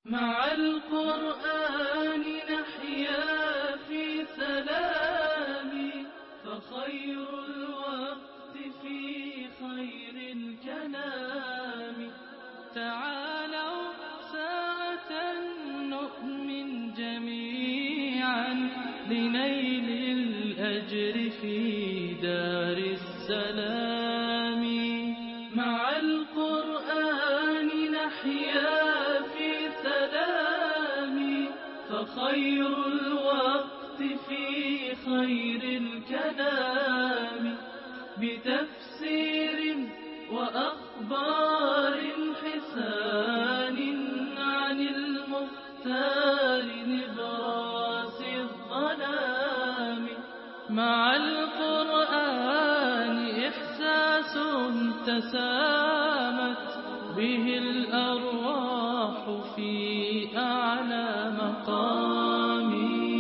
مع القرآن نحيا في سلام، فخير الوقت في خير الكلام. تعالوا ساعة نؤمن جميعا لنيل الأجر في دار السلام. مع القرآن نحيا في سلام، فخير الوقت في خير الكلام. بتفسير وأخبار حسان عن المختار نبراس الظلام. مع القرآن إحساس تسامت به الأرواح في أعلى مقام.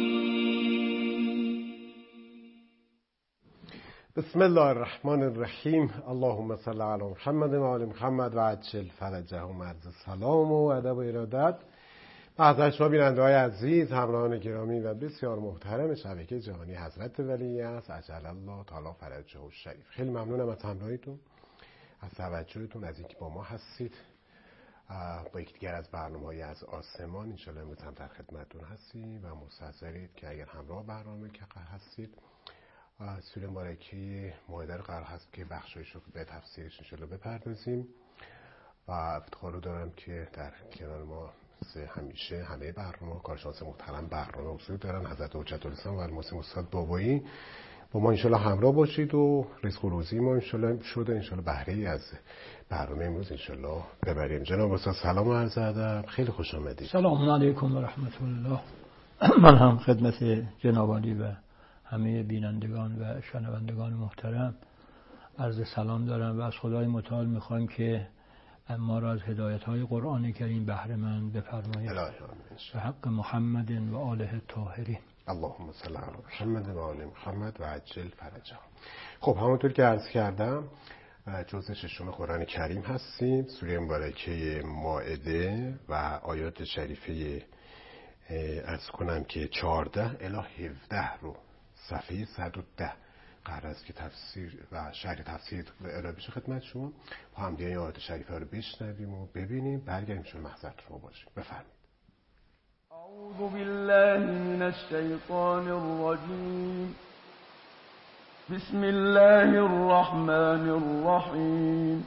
بسم الله الرحمن الرحیم. اللهم صل علی محمد و آل محمد و عجل فرجهم. عرض سلام و ادب و ارادت به شما بیننده‌های عزیز، همراهان گرامی و بسیار محترم شبکه جهانی حضرت ولی است عجل الله تعالی فرجه الشریف. خیلی ممنونم از همراهیتون، از توجهتون، از اینکه با ما هستید. با یک دیگر از برنامه‌های از آسمان انشالله امروز هم در خدمتتون هستیم و منتظرید که اگر همراه برنامه که هستید سوره مبارکه مائده رو قرار هست که بخشایش رو به تفسیرش انشالله بپردازیم و افتخار رو دارم که در کنار ما همیشه همه برنامه کارشناس محترم برنامه حضور دارن، حضرت حجت الاسلام و المسلم استاد بابایی. با ما انشالله همراه باشید و رزق و روزی ما انشالله شده انشالله بهره از برنامه امروز انشالله ببریم. جناب استاد سلام و عرض ادب، خیلی خوش آمدید. سلام علیکم و رحمت الله. من هم خدمت جناب عالی و همه بینندگان و شنوندگان محترم عرض سلام دارم و از خدای متعال میخوایم که ما را از هدایت‌های قرآن کریم بهره مند بفرمایید. به حق محمد و آله الطاهرین. اللهم صل علی محمد و آل محمد و عجل فرجهم. خب همونطور که عرض کردم جزء ششم قرآن کریم هستیم. سوره مبارکه مائده و آیات شریفه عرض کنم که 14 الی 17 رو صفحه 110 قرار است که تفسیر و شرح تفسیر ارائه بشه خدمت شما. با هم دیگه آیات شریفه رو بشنویم و ببینیم، برگردیم شما محضرت شما باشیم. بفرمایید. اعوذ بالله من الشیطان الرجیم. بسم الله الرحمن الرحیم.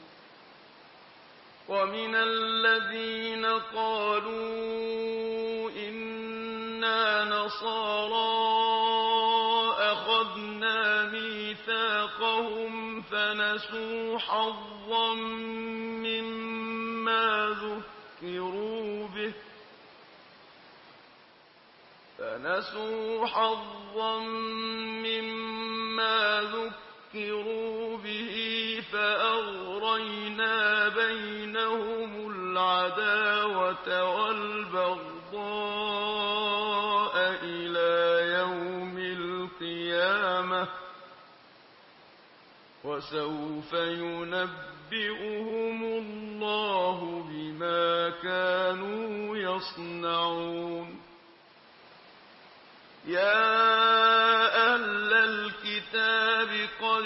ومن الذين قالوا إنا نصارى أخذنا ميثاقهم فنسوا حظا مما ذكروا به فأغرينا بينهم العداوة والبغضاء إلى يوم القيامة وسوف ينبئهم الله بما كانوا يصنعون. يا أهل الكتاب قد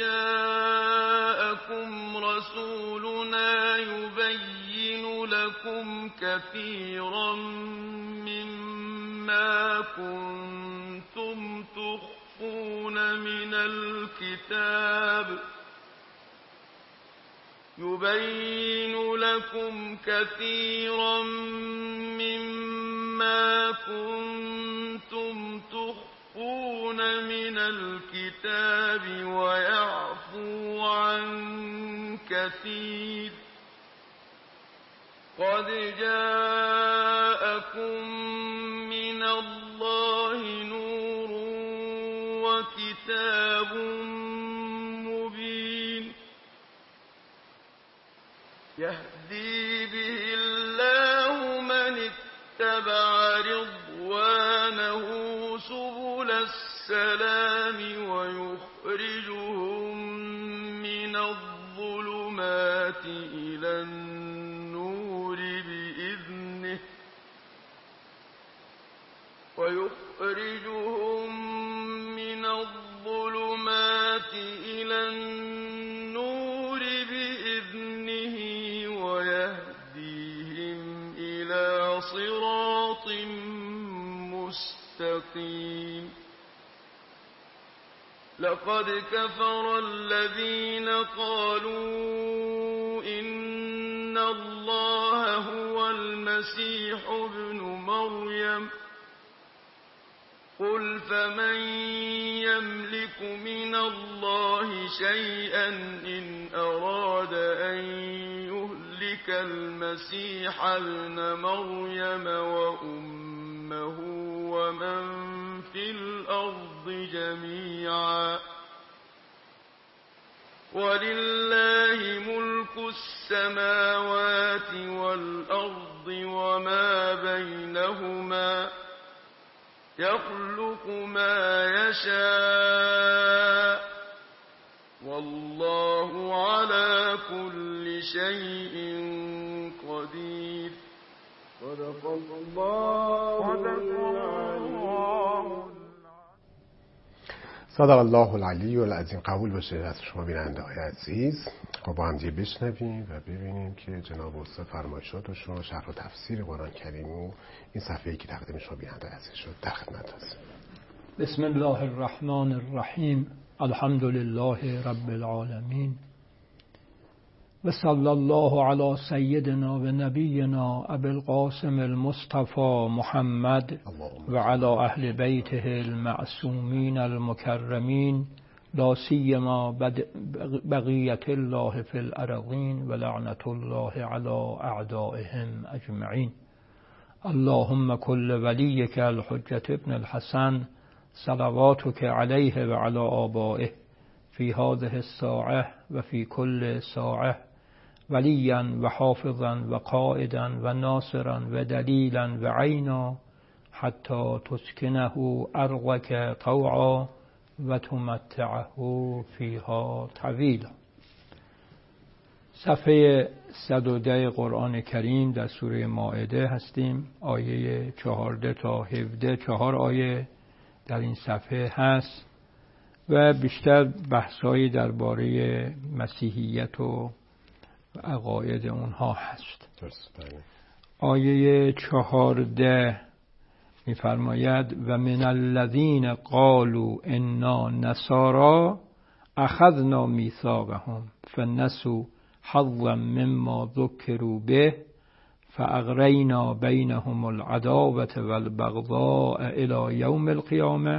جاءكم رسولنا يبين لكم كثيرا مما كنتم تخفون من الكتاب ويعفو عن كثير. قد جاءكم من الله نور وكتاب مبين يهدي به الله من اتبع رضوانه سبل السلام ويخرجهم من الظلمات إلى النور بإذنه يخرجهم من الظلمات إلى النور بإذنه ويهديهم إلى صراط مستقيم لقد كفر الذين قالوا إن الله هو المسيح ابن مريم قل فمن يملك من الله شيئا إن أراد أن يهلك المسيح ابن مريم وأمه ومن في الأرض جميعا ولله ملك السماوات والأرض وما بينهما يخلق ما يشاء والله على كل شيء قدير صدق الله العلی العظیم. قبول باشه از شما بیننده های عزیز. با هم دیگه بشنویم و ببینیم که جناب استاد فرمایشاتشون شرح و تفسیر قرآن کریم و این صفحه‌ای که تقدیم شما بیننده عزیز شد در خدمت هست. بسم الله الرحمن الرحیم. الحمد لله رب العالمین و صلی الله علی سیدنا و نبینا ابی القاسم المصطفى محمد و علی اهل بیته المعصومین المکرمین لا سیما بقیت الله فی الارضین و لعنت الله علی اعدائهم اجمعین. اللهم كل وليك الحجة ابن الحسن صلواتك عليه وعلى آبائه في هذه الساعة وفي كل ساعة وليا وحافظا وقائدا وناصرا ودليلا وعينا حتى تسكنه أرضك طوعا وتمتعه فيها طويلا. صفحه 110 قرآن کریم در سوره مائده هستیم. آیه 14 تا 17 4 آیه در این صفحه هست و بیشتر بحثایی درباره مسیحیت و عقاید اونها هست. آیه 14 می‌فرماید و من الذین قالوا انا نصارى اخذنا میثاقهم فنسوا حظا مما ذكروا به فأغرينا بينهم العداوة والبغضاء إلى يوم القيامة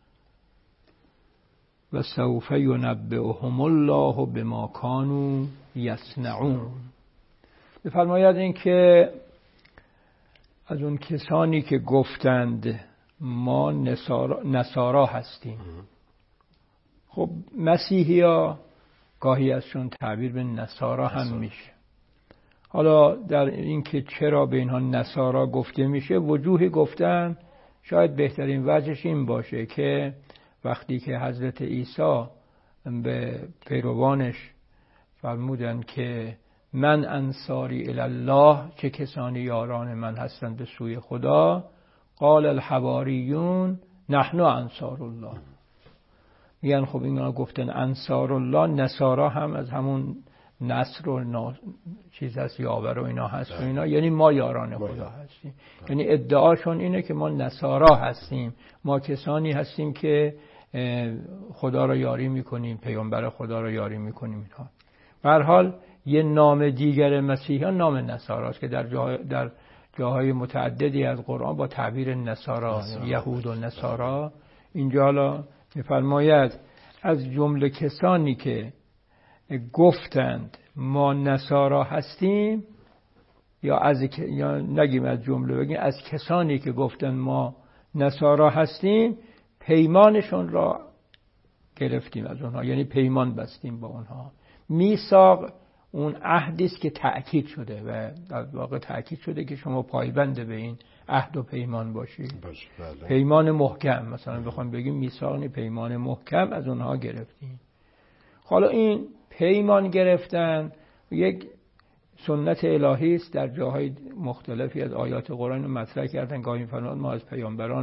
وسوف ينبئهم الله بما كانوا يصنعون. بفرماید این که از اون کسانی که گفتند ما نصارا هستیم. خب مسیحی ها گاهی ازشون تعبیر به نصارا هم میشه. حالا در این که چرا به اینها نصارا گفته میشه وجوه گفتن شاید بهترین وجهش این باشه که وقتی که حضرت عیسی به پیروانش فرمودند که من انصاری الله، چه کسانی یاران من هستند به سوی خدا، قال الحواریون نحن انصار الله. میگن خب اینا گفتن انصار الله، نصارا هم از همون نصر و چیز هست، یاور و اینا هست و اینا، یعنی ما یاران خدا هستیم. یعنی ادعاشون اینه که ما نصارا هستیم، ما کسانی هستیم که خدا را یاری میکنیم، پیامبر خدا را یاری میکنیم. اینها به هر حال یه نام دیگر مسیحیان نام نصاراست که در جاهای متعددی از قرآن با تعبیر نصارا، یهود و نصارا. اینجا حالا میفرماید از جمله کسانی که گفتند ما نصارا هستیم، یا نگیم از جمله، بگیم از کسانی که گفتند ما نصارا هستیم پیمانشون را گرفتیم از اونها، یعنی پیمان بستیم با اونها. میثاق اون عهدی است که تأکید شده و در واقع تأکید شده که شما پایبند به این عهد و پیمان باشید. پیمان محکم، مثلا بخوام بگیم میثاق، پیمان محکم از اونها گرفتیم. حالا این پیمان گرفتن یک سنت الهی است، در جاهای مختلفی از آیات قرآن مطرح کردن. گاهی فرمان ما از پیامبران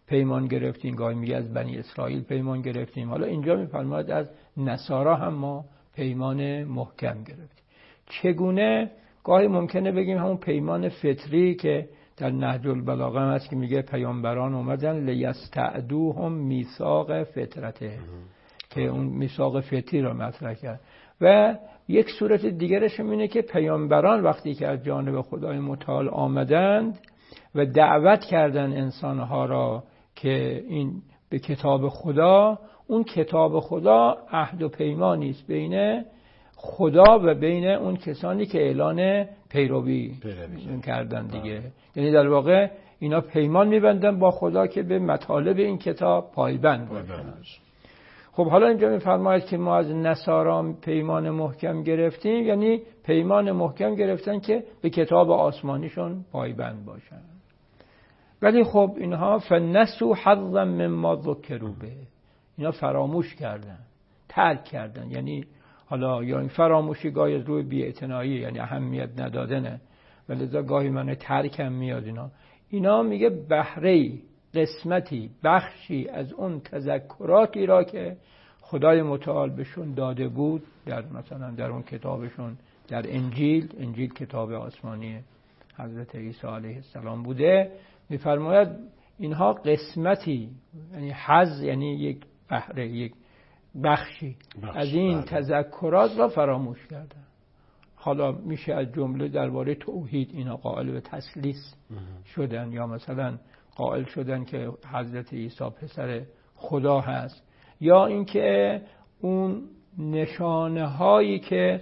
پیمان گرفتیم، گاهی میگه از بنی اسرائیل پیمان گرفتیم. حالا اینجا میفرماید از نصارا هم ما پیمان محکم گرفتیم. چگونه؟ گاهی ممکنه بگیم همون پیمان فطری که در نهج البلاغه هم هست که میگه پیامبران اومدن لیستعدوهم میثاق فطرته، که اون میثاق فطری را مطرح کرد. و یک صورت دیگرش اینه که پیامبران وقتی که از جانب خدای متعال آمدند و دعوت کردن انسانها را که این به کتاب خدا، اون کتاب خدا عهد و پیمانی است بین خدا و بین اون کسانی که اعلان پیروی کردن دیگه. یعنی در واقع اینا پیمان می‌بندن با خدا که به مطالب این کتاب پایبند باشن. خب حالا اینجا می‌فرماید که ما از نصارا پیمان محکم گرفتیم، یعنی پیمان محکم گرفتن که به کتاب آسمانیشون پایبند باشن. ولی خب اینها فنسوا حظا مما ذکروا به، اینا فراموش کردن، ترک کردن. یعنی حالا یا این فراموشی گاهی از روی بی‌اعتنایی، یعنی اهمیت ندادنه، ولی گاهی من ترک هم میاد. اینا میگه بهره‌ای، قسمتی، بخشی از اون تذکراتی را که خدای متعال بهشون داده بود در مثلا در اون کتابشون، در انجیل کتاب آسمانی حضرت عیسی علیه السلام بوده، میفرماید اینها قسمتی، یعنی حظ، یعنی یک بهره، یک بخشی از این تذکرات را فراموش کردن. حالا میشه از جمله درباره توحید اینا قائل به تثلیث شدن، یا مثلا قائل شدن که حضرت عیسی پسر خدا هست، یا اینکه اون نشانه هایی که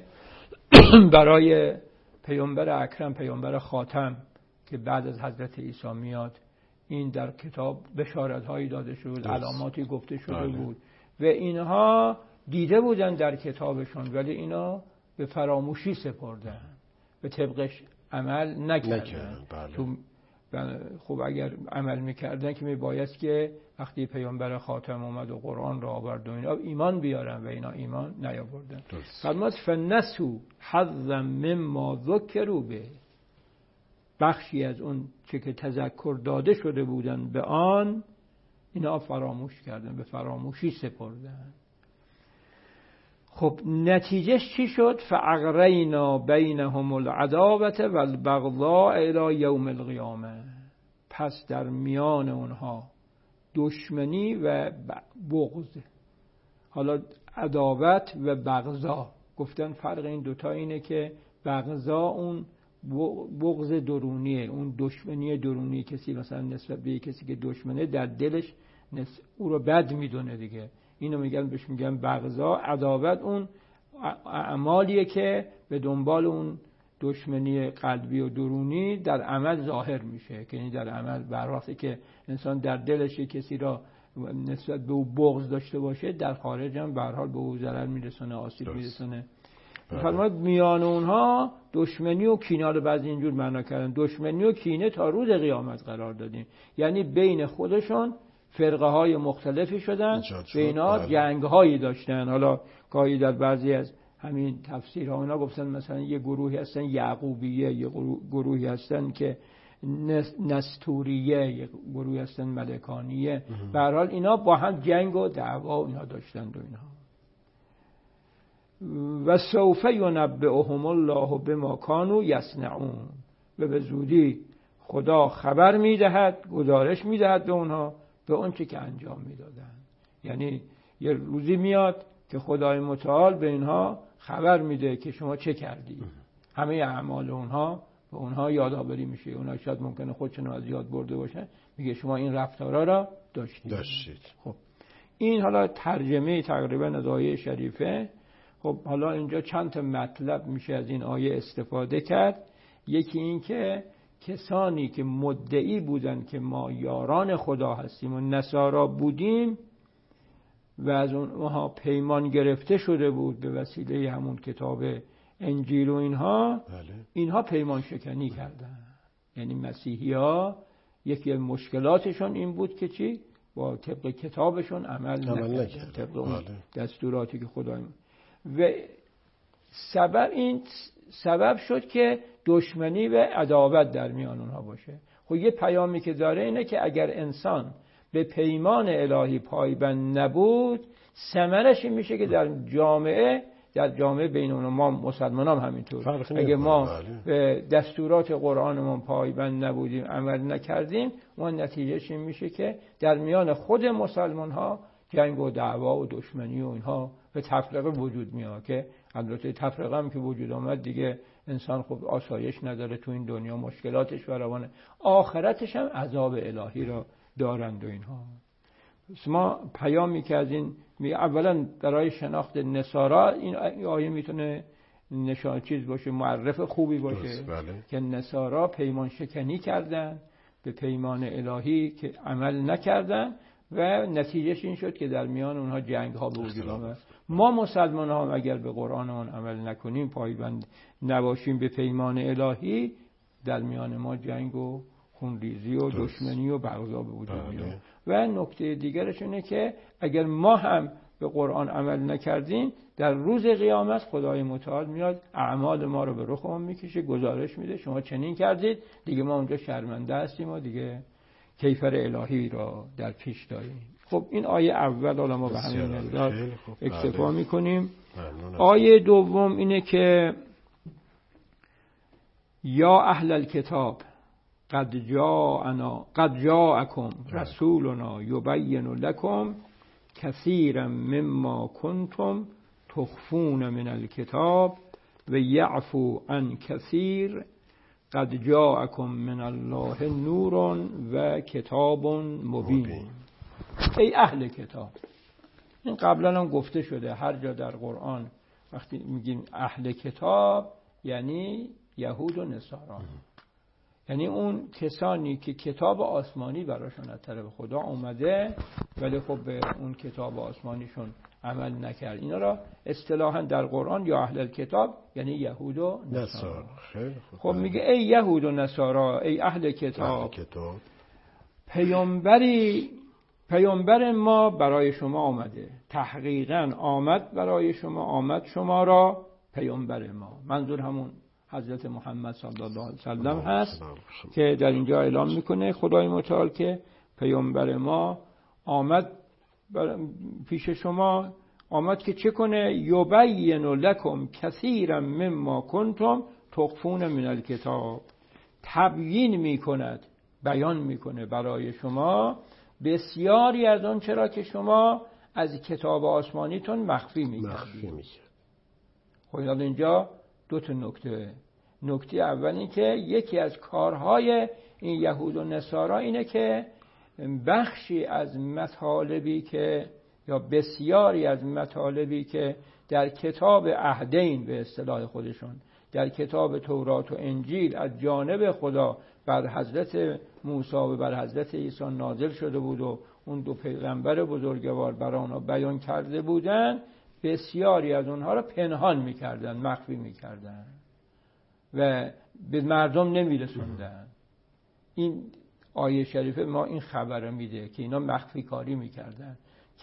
برای پیامبر اکرم، پیامبر خاتم که بعد از حضرت عیسی میاد، این در کتاب بشارت هایی داده شد، علاماتی گفته شده بود و اینها دیده بودن در کتابشون، ولی اینا به فراموشی سپردن، به طبقش عمل نکردن. خب اگر عمل میکردن که میبایست که وقتی پیامبر خاتم اومد و قرآن را آورد و اینا ایمان بیارن، و اینا ایمان نیاوردن. فرمود فنسوا حظا مما ذکروا به، بخشی از اون چه که تذکر داده شده بودن به آن، اینا فراموش کردن، به فراموشی سپردن. خب نتیجهش چی شد؟ فاغرینا بینهم العداوة والبغضاء الی یوم القیامه، پس در میان اونها دشمنی و بغض. حالا عداوت و بغضا، گفتن فرق این دوتا اینه که بغضا اون بغض درونیه، اون دشمنی درونی، کسی مثلا نسبت به کسی که دشمنه در دلش او رو بد میدونه دیگه، اینو میگن بهش میگن بغضا. عداوت اون اعمالیه که به دنبال اون دشمنی قلبی و درونی در عمل ظاهر میشه، که یعنی در عمل برعکسه که انسان در دلش کسی را نسبت به او بغض داشته باشه، در خارج هم به هر حال به او ضرر میرسونه، آسیب میرسونه. فرمود میان اونها دشمنی و کینه، رو بعضی اینجور معنا کردن، دشمنی و کینه تا روز قیامت قرار دادیم، یعنی بین خودشون فرقه های مختلفی شدن، بینا جنگ هایی داشتن. حالا گاهی در بعضی از همین تفسیرها اونا گفتن مثلا یه گروهی هستن یعقوبیه، یه گروهی هستن که نستوریه، یه گروهی هستن ملکانیه. به هر حال اینا با هم جنگ و دعوا اینا داشتن و اینها. و سوف ینبئهم الله بما کانوا یصنعون، و به زودی خدا خبر میدهد، گزارش میدهد به اونها به اون چی که انجام میدادن. یعنی یه روزی میاد که خدای متعال به اینها خبر میده که شما چه کردی، همه اعمال اونها به اونها یادآوری میشه. اونها شاید ممکنه خودشون از یاد برده باشن، میگه شما این رفتارا را داشتید. خب این حالا ترجمه تقریبا از آیه شریفه. خب حالا اینجا چند تا مطلب میشه از این آیه استفاده کرد. یکی این که کسانی که مدعی بودن که ما یاران خدا هستیم و نصارا بودیم و از اونها پیمان گرفته شده بود به وسیله همون کتاب انجیل و اینها پیمان شکنی کردن. یعنی مسیحی ها یکی از مشکلاتشون این بود که چی؟ با طبق کتابشون عمل نکرد، طبق اون دستوراتی که خدا و سبب شد که دشمنی و عداوت در میان اونها باشه. خب یه پیامی که داره اینه که اگر انسان به پیمان الهی پایبند نبود، ثمرش این میشه که در جامعه بین ما مسلمانان همینطور، اگه ما به دستورات قرآنمون پایبند نبودیم، عمل نکردیم، اون نتیجهش این میشه که در میان خود مسلمان ها جنگ و دعوا و دشمنی و اینها به تفرقه وجود میاد، که البته تفرقه هم که وجود آمد دیگه انسان خب آسایش نداره تو این دنیا، مشکلاتش فراوانه، آخرتش هم عذاب الهی را دارند و اینها. ما پیامی که از این اولا برای شناخت نصارا این آیه میتونه نشان چیز باشه، معرف خوبی باشه که نصارا پیمان شکنی کردن به پیمان الهی که عمل نکردن و نتیجهش این شد که در میان اونها جنگ ها به وجود آمد. ما مسلمان ها هم اگر به قرآنمون عمل نکنیم، پایبند نباشیم به پیمان الهی، در میان ما جنگ و خونریزی و دشمنی و بغضا به وجود میاد. و نکته دیگرش اینه که اگر ما هم به قرآن عمل نکردیم، در روز قیامت خدای متعال میاد اعمال ما رو به رخمون میکشه، گزارش میده خب چنین کردید، دیگه ما اونجا شرمنده هستیم و دیگه کیفر الهی را در پیش داریم. خب این آیه اول، حالا ما به همین مقدار اکتفا میکنیم. آیه دوم اینه که یا اهل الکتاب قد جاءکم رسولنا یبین لکم کثیرا مما کنتم تخفون من الکتاب و یعفو عن کثیر قد جاءکم من الله نور و کتاب مبین. ای اهل کتاب، این قبلا هم گفته شده، هر جا در قرآن وقتی میگیم اهل کتاب یعنی یهود و نصارا، یعنی اون کسانی که کتاب آسمانی براشون از طرف خدا اومده ولی خب به اون کتاب آسمانیشون عمل نکرد. اینا را اصطلاحاً در قرآن یا اهل الکتاب یعنی یهود و نصارا. خب میگه ای یهود و نصارا، ای اهل کتاب، پیامبر ما برای شما آمده، تحقیقاً آمد برای شما، آمد شما را پیامبر ما، منظور همون حضرت محمد صلی الله علیه وسلم هست که در اینجا اعلام میکنه خدای متعال که پیامبر ما آمد پیش شما، آمد که چه کنه؟ یبین لکم کثیرا مما کنتم تخفون من الکتاب، تبیین میکند، بیان میکنه برای شما بسیاری از آن چرا که شما از کتاب آسمانیتون مخفی میکردید. خب اینجا دو تا نکته اول این که یکی از کارهای این یهود و نصارا اینه که بخشی از مطالبی که یا بسیاری از مطالبی که در کتاب عهدین به اصطلاح خودشون در کتاب تورات و انجیل از جانب خدا بر حضرت موسی و بر حضرت عیسی نازل شده بود و اون دو پیغمبر بزرگوار بر آنها بیان کرده بودن، بسیاری از اونها را پنهان میکردن، مخفی میکردن و به مردم نمیرسوندن. این آیه شریفه ما این خبر میده که اینا مخفی کاری میکردن.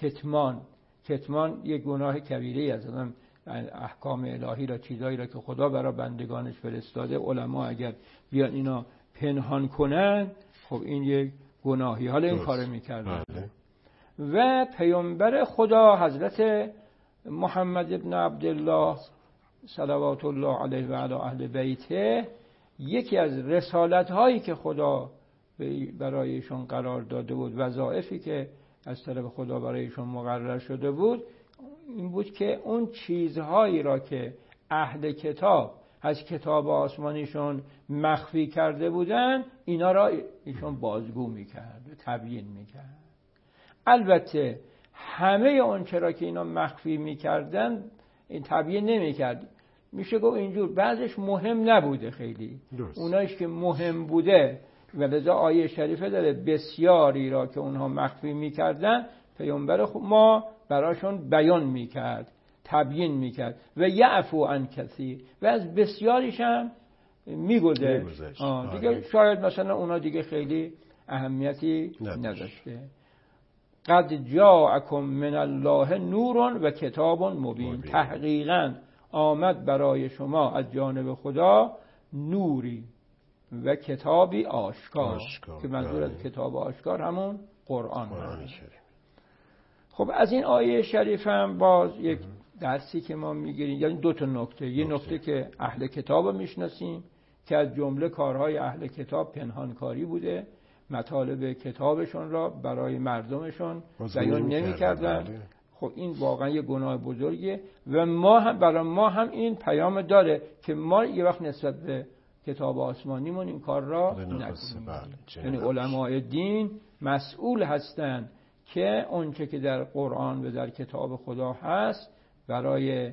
کتمان یک گناه کبیره از آدم، احکام الهی را، چیزایی را که خدا برای بندگانش فرستاده، علما اگر بیان اینا پنهان کنن، خب این یک گناهی. حالا این کار میکردن. و پیامبر خدا حضرت محمد ابن عبدالله صلوات الله علیه و علی اهل بیته، یکی از رسالت هایی که خدا برایشون قرار داده بود، وظایفی که از طرف خدا برایشون مقرر شده بود، این بود که اون چیزهایی را که اهل کتاب از کتاب آسمانیشون مخفی کرده بودن، اینا را ایشون بازگو میکرد، تبیین میکرد. البته همه اون چرا که اینا مخفی میکردن این تبیین نمیکرد، میشه گفت اینجور بعضش مهم نبوده خیلی، اونایش که مهم بوده و لذا آیه شریفه داره بسیاری را که اونها مخفی میکردن پیامبر ما براشون بیان میکرد، تبیین میکرد و یعفو عن کثیر، و از بسیاریش هم میگذشت. دیگه شاید مثلا اونا دیگه خیلی اهمیتی نداشته. قد جاءکم من الله نور و کتاب مبین، تحقیقاً آمد برای شما از جانب خدا نوری و کتابی آشکار. که منظور از کتاب آشکار همون قرآن. شریف. خب از این آیه شریف هم باز یک درسی که ما میگیریم، یعنی دو تا نکته. یه نکته که اهل کتاب رو میشناسیم که از جمله کارهای اهل کتاب پنهانکاری بوده، مطالب کتابشون را برای مردمشون بیان نمی‌کردن. خب این واقعا یه گناه بزرگیه و ما هم برای ما هم این پیام داره که ما یه وقت نسبت به کتاب آسمانیمون این کار را نکنیم. یعنی علماء دین مسئول هستند که اونچه که در قرآن و در کتاب خدا هست برای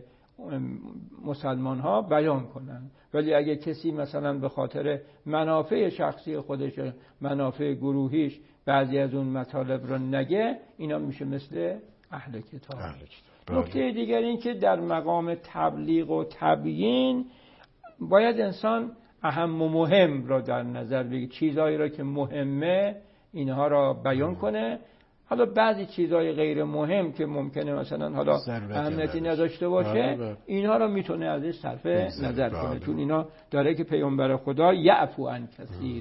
مسلمان ها بیان کنن. ولی اگه کسی مثلا به خاطر منافع شخصی خودش، منافع گروهیش بعضی از اون مطالب رو نگه، اینا میشه مثل اهل کتاب. نکته دیگر این که در مقام تبلیغ و تبیین باید انسان اهم و مهم را در نظر بگیره، چیزایی را که مهمه اینها را بیان کنه. حالا بعضی چیزای غیر مهم که ممکنه مثلا حالا اهمیتی نداشته باشه اینها را میتونه ازش صرف نظر کنه، چون اینا داره که پیامبر خدا یعفو عن کثیر،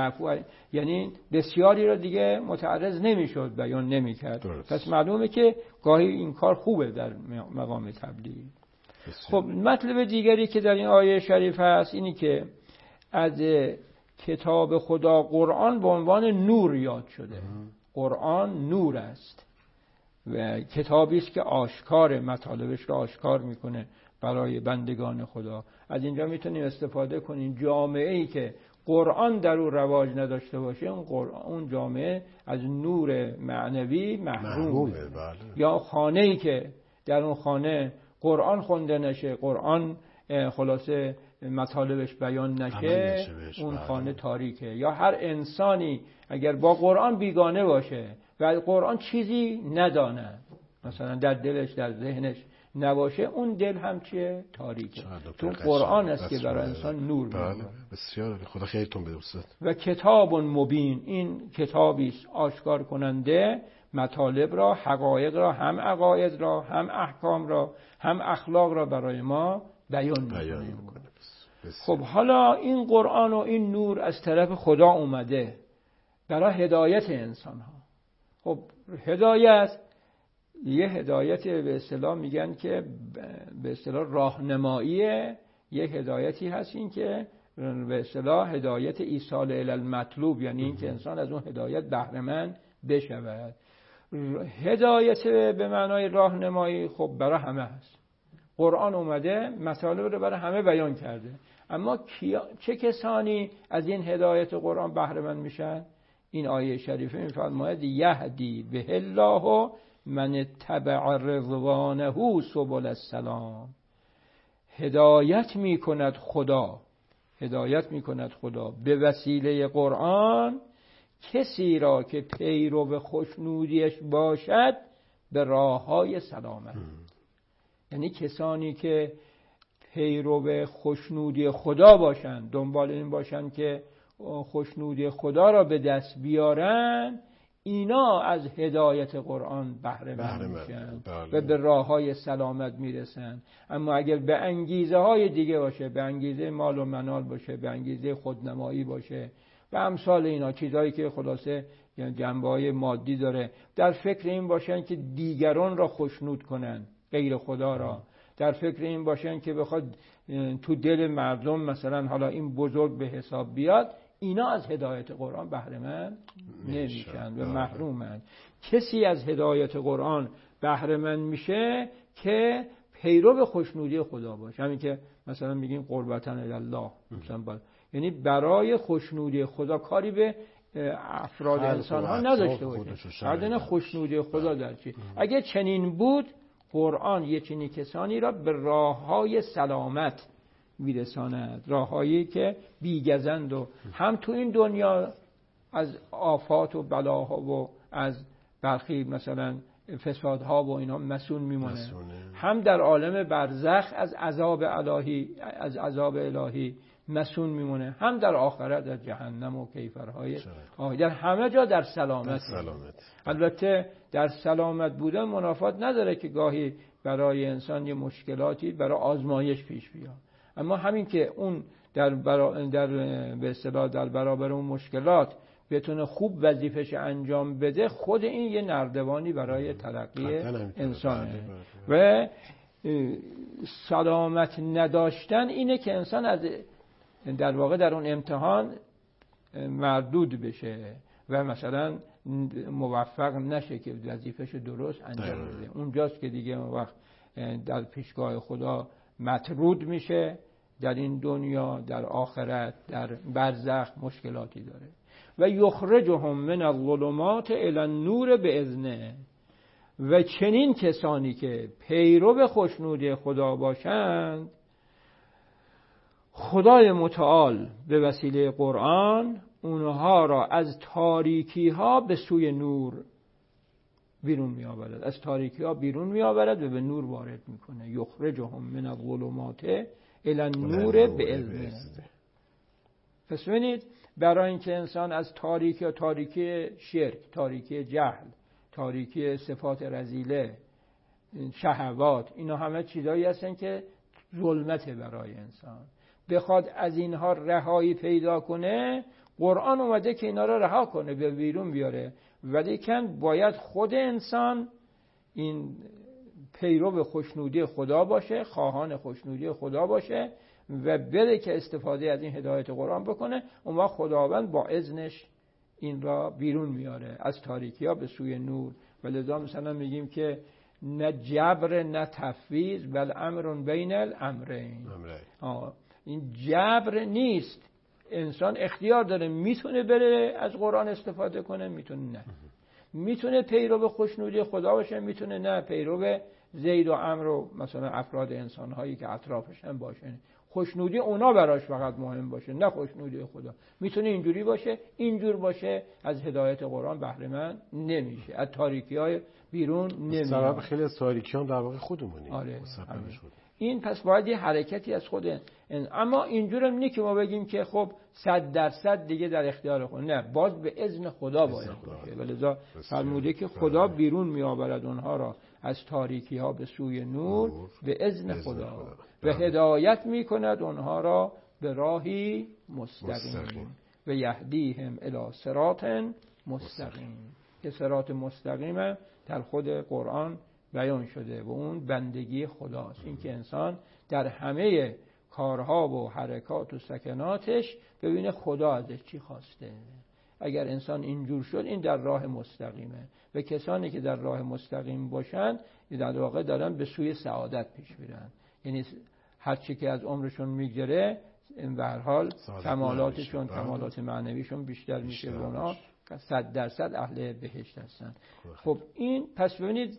یعنی بسیاری را دیگه متعرض نمیشد، بیان نمیکرد. پس معلومه که گاهی این کار خوبه در مقام تبلیغ. خب مطلب دیگری که در این آیه شریف هست اینی که از کتاب خدا قرآن به عنوان نور یاد شده. قرآن نور است و کتابی است که آشکار مطالبش را آشکار میکنه برای بندگان خدا. از اینجا میتونیم استفاده کنیم جامعه‌ای که قرآن در او رواج نداشته باشه اون جامعه از نور معنوی محرومه. یا خانه‌ای که در اون خانه قرآن خونده نشه، قرآن خلاصه مطالبش بیان نشه، اون خانه تاریکه. یا هر انسانی اگر با قرآن بیگانه باشه و قرآن چیزی ندانه، مثلا در دلش در ذهنش نباشه، اون دل هم چیه؟ تاریکه. تو قرآن است که برای انسان نور میده. بسیار خدا خیرتون بده استاد. و کتاب مبین، این کتابی است آشکار کننده مطالب را، حقایق را، هم عقاید را، هم احکام را، هم اخلاق را برای ما بیان میکنه. خب حالا این قرآن و این نور از طرف خدا اومده برای هدایت انسان ها. خب هدایت، یه هدایت به اصطلاح میگن که به اصطلاح راهنماییه، یه هدایتی هست این که به اصطلاح هدایت ایصال الی المطلوب، یعنی این که انسان از اون هدایت بهره مند بشود. هدایت به معنای راهنمایی خب برای همه هست. قرآن اومده مطالب رو برای همه بیان کرده، اما چه کسانی از این هدایت قرآن بهره مند میشن؟ این آیه شریفه میفرماید یهدی به الله من اتبع رضوانه سبل السلام. هدایت میکند خدا به وسیله قرآن کسی را که پیرو خوشنودیش باشد به راههای سلامت. یعنی کسانی که پیرو خوشنودی خدا باشند، دنبال این باشند که خوشنودی خدا را به دست بیارن، اینا از هدایت قرآن بهره مند میشن و به راههای سلامت میرسن. اما اگر به انگیزه های دیگه باشه، به انگیزه مال و منال باشه، به انگیزه خودنمایی باشه و امثال اینا، چیزایی که خلاصه یعنی جنبه‌های مادی داره، در فکر این باشن که دیگران را خوشنود کنن، غیر خدا را، در فکر این باشن که بخواد تو دل مردم مثلا حالا این بزرگ به حساب بیاد، اینا از هدایت قرآن بهره مند نمیشن و محرومن. کسی از هدایت قرآن بهره مند میشه که پیرو خوشنودی خدا باشه. همین که مثلا میگیم قربتن الی الله، مثلا یعنی برای خوشنودی خدا، کاری به افراد انسان ها نداشته باشه، عدن خوشنودی خدا در چی. اگه چنین بود قرآن یه چنین کسانی را به راههای سلامت میرساند، راههایی که بیگزند و هم تو این دنیا از آفات و بلاها و از برخی مثلا فسادها و اینا مسون میمونه، هم در عالم برزخ از عذاب الهی مسون میمونه، هم در آخرت از جهنم و کیفرهای در همه جا در سلامت. البته در سلامت بودن منافات نداره که گاهی برای انسان یه مشکلاتی برای آزمایش پیش بیاد، اما همین که اون به اصطلاح در برابر اون مشکلات بتونه خوب وظیفش انجام بده، خود این یه نردبانی برای ترقی انسانه. و سلامت نداشتن اینه که انسان از در واقع در اون امتحان مردود بشه و مثلا موفق نشه که وظیفش درست انجام بده. اونجاست که دیگه اون وقت در پیشگاه خدا مطرود میشه، در این دنیا، در آخرت، در برزخ مشکلاتی داره. و یخرجهم من الظلمات الی النور باذنه. و چنین کسانی که پیرو خوشنودی خدا باشند، خدای متعال به وسیله قرآن اونها را از تاریکی ها به سوی نور بیرون می آورد، از تاریکی ها بیرون می آورد و به نور وارد میکنه. یخرجهم من الظلمات الی النور باذنه. پس ببینید، برای اینکه انسان از تاریکی شرک، تاریکی جهل، تاریکی صفات رذیله، شهوات، اینا همه چیزایی هستن که ظلمت برای انسان، بخواد از اینها رهایی پیدا کنه، قرآن اومده که اینا رو رها کنه، به بیرون بیاره. ولی کن باید خود انسان این پیرو خوشنودی خدا باشه، خواهان خوشنودی خدا باشه و بره که استفاده از این هدایت قرآن بکنه. اون وقت خداوند با اذنش این را بیرون میاره از تاریکی ها به سوی نور. و لذا مثلا میگیم که نه جبر نه تفویض، بل امر بین الامرین. این جبر نیست، انسان اختیار داره، میتونه بره از قرآن استفاده کنه، میتونه نه. میتونه پیرو خوشنودی خدا باشه، میتونه نه پیرو زید و عمرو و مثلا افراد انسان هایی که اطرافش هم باشه. خوشنودی اونا براش فقط مهم باشه، نه خوشنودی خدا. میتونه اینجوری باشه، اینجور باشه، از هدایت قرآن بهره مند نمیشه، از تاریکی های بیرون نمیشه. سبب خیلی از تاریکی هم در واقع خودمونیم. آره. این پس باید یه حرکتی از خود اما اینجور هم نیست که ما بگیم که خب 100% دیگه در اختیار خود، نه، باز به اذن خدا باید باشه. ولذا فرموده که خدا بیرون می آورد اونها را از تاریکی ها به سوی نور به اذن خدا و هدایت می کند اونها را به راهی مستقیم و یهدیهم الی صراط مستقیم. که صراط مستقیم در خود قرآن بیان شده و اون بندگی خداست. این که انسان در همه کارها و حرکات و سکناتش ببینه خدا ازش چی خواسته. اگر انسان اینجور شد، این در راه مستقیمه. و کسانی که در راه مستقیم باشند در واقع دارن به سوی سعادت پیش میرن. یعنی هر چی که از عمرشون میگذره به هر حال کمالاتشون، کمالات معنویشون بیشتر میشه و اونا 100% اهل بهشت هستن. خب این پس ببینید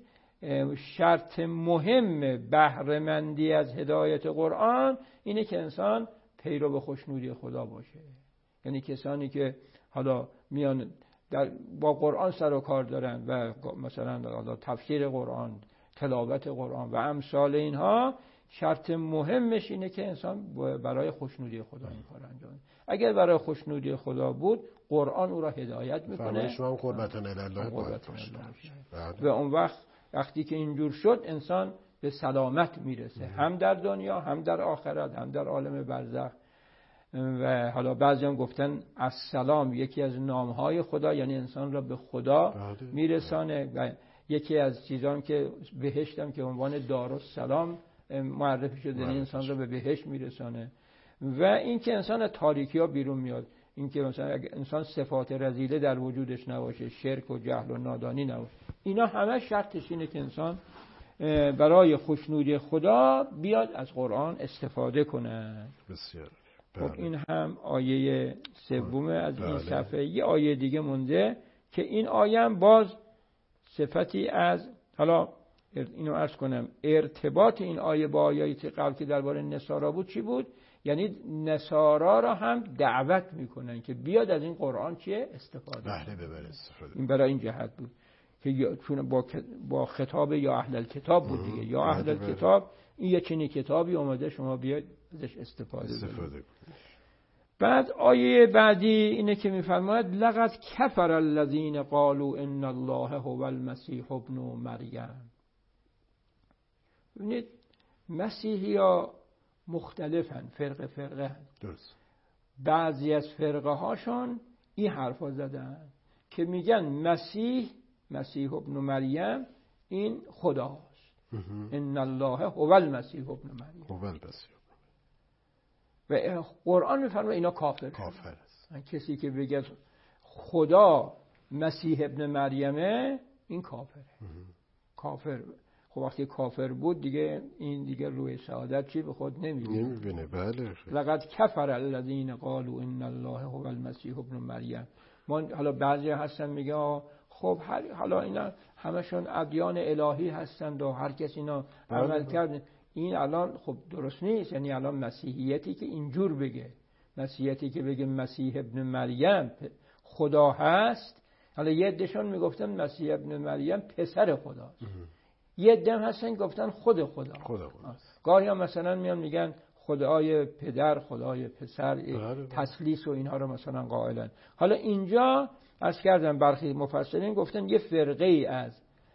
شرط مهم بهره مندی از هدایت قرآن اینه که انسان پیرو به خوشنودی خدا باشه. یعنی کسانی که حالا میان با قرآن سر و کار دارن و مثلا تفسیر قرآن، تلاوت قرآن و امثال اینها، شرط مهمش اینه که انسان برای خوشنودی خدا این کار انجام بده. اگر برای خوشنودی خدا بود، قرآن او را هدایت میکنه. شما قربتن الله باید و اون وقتی که اینجور شد، انسان به سلامت میرسه، هم در دنیا، هم در آخرت، هم در عالم برزخ. و حالا بعضی هم گفتن السلام یکی از نامهای خدا، یعنی انسان را به خدا میرسانه. و یکی از چیزان که بهشت هم که عنوان دارالسلام معرفی شده، یعنی انسان را به بهشت میرسانه. و این که انسان از تاریکی ها بیرون میاد، این که مثلا اگه انسان صفات رذیله در وجودش نباشه، شرک و جهل و نادانی نباشه، اینا همه شرطش اینه که انسان برای خوشنودی خدا بیاد از قرآن استفاده کنه. بسیار. خب این هم آیه سوم از این صفحه. یه آیه دیگه مونده که این آیه هم باز صفتی از، حالا اینو عرض کنم، ارتباط این آیه با آیاتی قبل که درباره نصارا بود چی بود؟ یعنی نصارا را هم دعوت میکنن که بیاد از این قرآن چیه؟ استفاده ببره. این برای این جهت بود که چون با خطاب یا اهل الکتاب بود دیگه، یا اهل الکتاب این یه چنین کتابی اومده، شما بیاید ازش استفاده کنید. بعد آیه بعدی اینه که میفرماید لقد کفر الذین قالوا ان الله هو المسیح ابن مریم. ببینید مسیحی ها مختلفن، فرقه درست. بعضی از فرقه هاشون این حرفا زدن که میگن مسیح ابن مریم این خداست. ان الله هو المسیح ابن مریم. هو المسیح. و قرآن میفرمه اینا کافر است. کسی که بگه خدا مسیح ابن مریمه این کافره. کافر. خب وقتی کافر بود دیگه این دیگه روی سعادت چی به خود نمیبینه. بله. لقد کفر الذین قالوا ان الله هو المسیح ابن مریم. ما حالا بعضی هستن میگه خب حالا اینا همشون ادیان الهی هستند و هر کس اینا عمل کرد. این الان خب درست نیست. یعنی الان مسیحیتی که اینجور بگه، مسیحیتی که بگه مسیح ابن مریم خدا هست، حالا یه عدهشون میگفتن مسیح ابن مریم پسر خداست، یه عده هستن گفتن خود خدا. گاهی هم مثلا میان میگن خدای پدر، خدای پسر، تثلیث و اینها رو مثلا قائلن. حالا اینجا عرض کردم برخی مفسرین گفتن یه فرقه ای از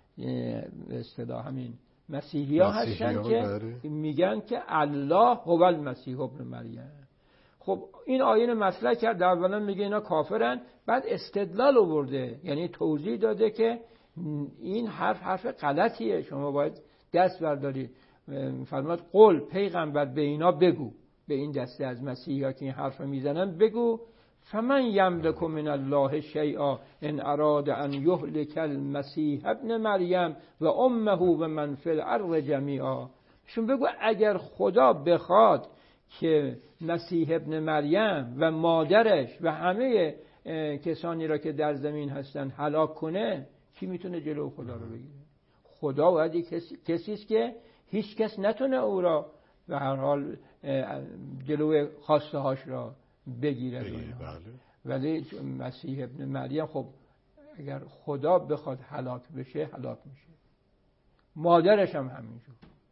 اصطلاح همین مسیحی ها هستن که میگن که الله هو المسیح ابن مریم. خب این آیه مطرح کرد، اولا میگه اینا کافرن، بعد استدلال آورده، یعنی توضیح داده که این حرف غلطیه، شما باید دست برداری. فرمود قل پیغمبر به اینا بگو، به این دسته از مسیحی ها که این حرف میزنن بگو فمن یملک من الله شیئا ان اراد ان یهلک المسیح ابن مریم و امه و من فی الارض جمیعا. شون بگو اگر خدا بخواد که مسیح ابن مریم و مادرش و همه کسانی را که در زمین هستن هلاک کنه، کی میتونه جلو خدا رو بگیره؟ خدا باید کسی است که هیچ کس نتونه او را به هر حال جلو خواسته هاش را بگیره. ولی مسیح ابن مریم خب اگر خدا بخواد هلاک بشه هلاک میشه، مادرش هم همینجور،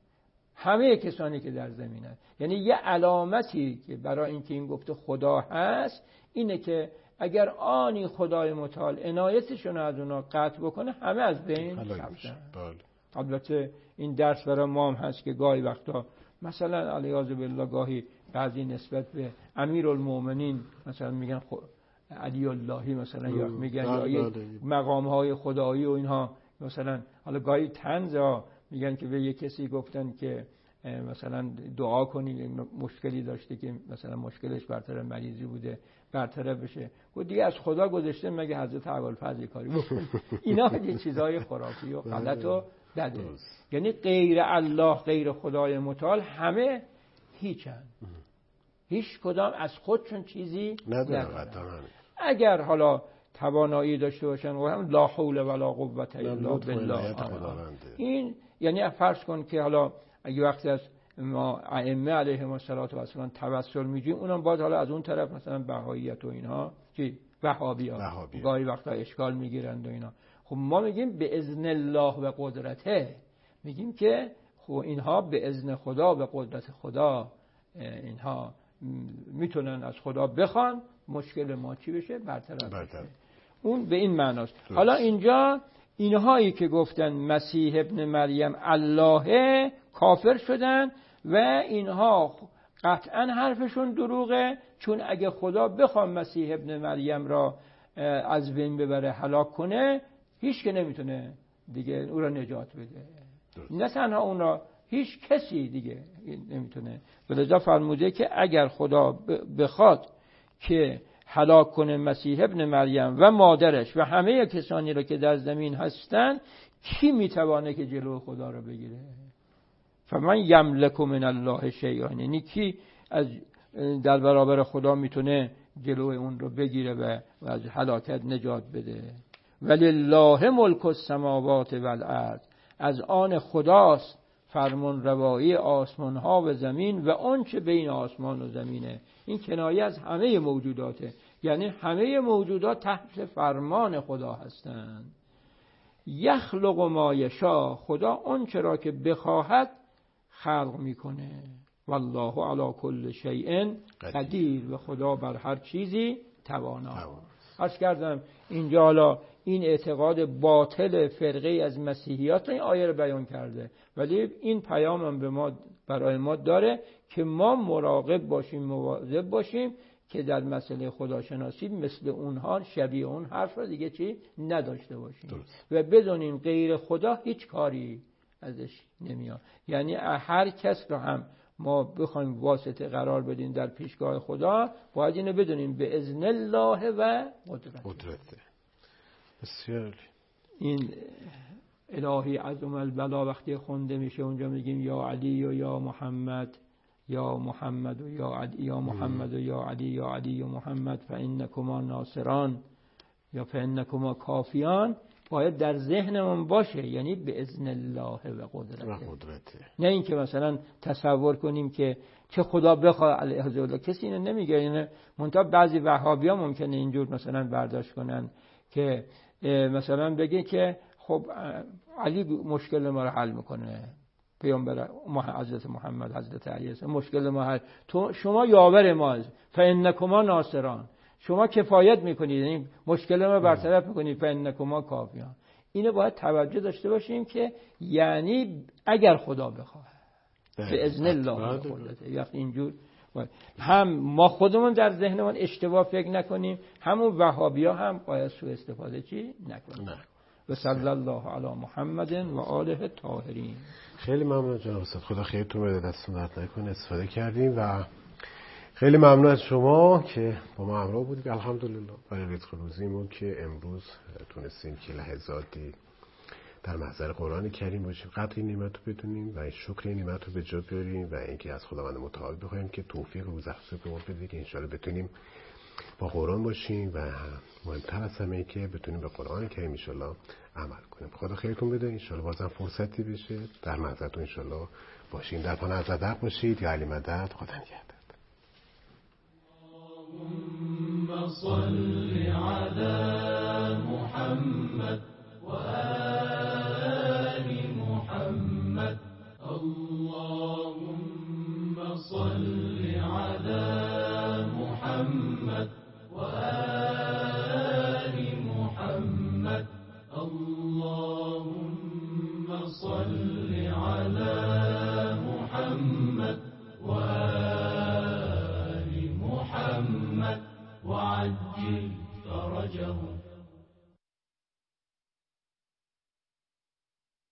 همه کسانی که در زمین هست. یعنی یه علامتی که برای اینکه این گفته خدا هست اینه که اگر آنی خدای متعال عنایتشون از اونا قطع بکنه همه از بین رفتن. البته این درس برای ما هم هست که گاهی وقتا مثلا علیاذ بالله گاهی بعضی نسبت به امیرالمومنین مثلا میگن علی اللهی مثلا یا میگن یا مقام های خدایی و اینها، مثلا حالا گاهی طنز میگن که به یک کسی گفتن که مثلا دعا کنید مشکلی داشته که مثلا مشکلش برطرف مریضی بوده برطرف بشه، گفت دیگه از خدا گذشته مگه حضرت ابوالفضل کاری بکنه. اینا یه چیزای خرافی و غلط و بده. یعنی غیر الله، غیر خدای متعال همه هیچن، هیچ کدام از خودشون چیزی ندارن. اگر حالا توانایی داشته باشن و هم لا حول ولا قوة الا بالله. این یعنی فرض کن که حالا اگه وقتی از ما ائمه علیهم السلام توسل میگیم، اونم باید حالا از اون طرف مثلا بهاییت و اینها چی وهابی‌ها گاهی وقتا اشکال میگیرند و اینا. خب ما میگیم به اذن الله و قدرته، میگیم که خب اینها به اذن خدا به قدرت خدا اینها میتونن از خدا بخوان مشکل ما چی بشه برطرف بشه. اون به این معناست. حالا اینجا اینهایی که گفتن مسیح ابن مریم الله کافر شدن و اینها قطعا حرفشون دروغه، چون اگه خدا بخواد مسیح ابن مریم را از بین ببره هلاک کنه هیچ که نمیتونه دیگه او را نجات بده. نه تنها اون را، هیچ کسی دیگه نمیتونه. ولذا فرموده که اگر خدا بخواد که هلاک کنه مسیح ابن مریم و مادرش و همه کسانی را که در زمین هستن، کی میتوانه که جلو خدا را بگیره؟ فمن یملک من الله شیئا، یعنی کی از در برابر خدا میتونه جلو اون رو بگیره و از هلاکت نجات بده؟ ولله ملک السماوات والارض، از آن خداست فرمان روایی آسمان ها و زمین و آنچه بین آسمان و زمینه. این کنایه از همه موجوداته، یعنی همه موجودات تحت فرمان خدا هستند. یخلق ما یشاء، خدا آنچه را که بخواهد خلق میکنه. والله علی کل شیء قدیر، و خدا بر هر چیزی توانا. عرض کردم اینجا حالا این اعتقاد باطل فرقه از مسیحیات این آیه رو بیان کرده، ولی این پیام هم به ما برای ما داره که ما مراقب باشیم، مواظب باشیم که در مسئله خداشناسی مثل اونها شبیه اون حرف رو دیگه چی نداشته باشیم و بدونیم غیر خدا هیچ کاری ازش نمیاد. یعنی هر کس رو هم ما بخوایم واسطه قرار بدیم در پیشگاه خدا، باید اینو بدونیم به اذن الله و قدرته. بسیار این الهی عظم البلا وقتی خونده میشه اونجا میگیم یا علی و یا محمد، یا محمد و یا علی، یا محمد و یا علی، یا علی و محمد فانکما ناصران یا فانکما کافیان، باید در ذهنمون باشه، یعنی به اذن الله و قدرته. نه اینکه مثلا تصور کنیم که چه خدا بخواد علیه الله، کسی اینو نمیگه. یعنی منتها بعضی وهابی‌ها ممکنه اینجور مثلا برداشت کنن که مثلا بگه که خب علی مشکل ما رو حل میکنه، پیامبر حضرت محمد، حضرت علی مشکل ما حل، تو شما یاور ما فانکما ناصران، شما کفایت میکنید، یعنی مشکل ما برطرف میکنید، فانکما کافیان. اینو باید توجه داشته باشیم که یعنی اگر خدا بخواد به اذن الله و قدرته. وقتی اینجور هم ما خودمون در ذهنمون اشتباه فکر نکنیم، همون وهابی‌ها هم باید سوء استفاده چی نکنیم. و صلی الله علی محمد و آله الطاهرین. خیلی ممنون جناب استاد، خدا خیرتون بده، دستتون درد نکنه، استفاده کردیم و خیلی ممنون از شما که با ما همراه بودید. الحمدلله برای رزق روزیمون که امروز تونستیم که لحظاتی در محضر قرآن کریم باشیم، قدر این نعمت رو بدونیم و شکر این نعمت رو به جا بیاریم و اینکه از خداوند متعال بخوایم که توفیق روز افزون به ما بده که انشاءالله بتونیم با قرآن باشیم و مهمتر از همه که بتونیم به قرآن کریم انشاءالله عمل کنیم. خدا خیرتون بده، انشاءالله بازم فرصتی بشه در محضرتون انشاءالله باشیم. در پناه از ادب باشید. یا علی مدد. خدا نگهدار. اللهم صل على محمد وآل محمد. اللهم صل على محمد وآل محمد. اللهم صل على محمد وآل محمد وعجل فرجهم.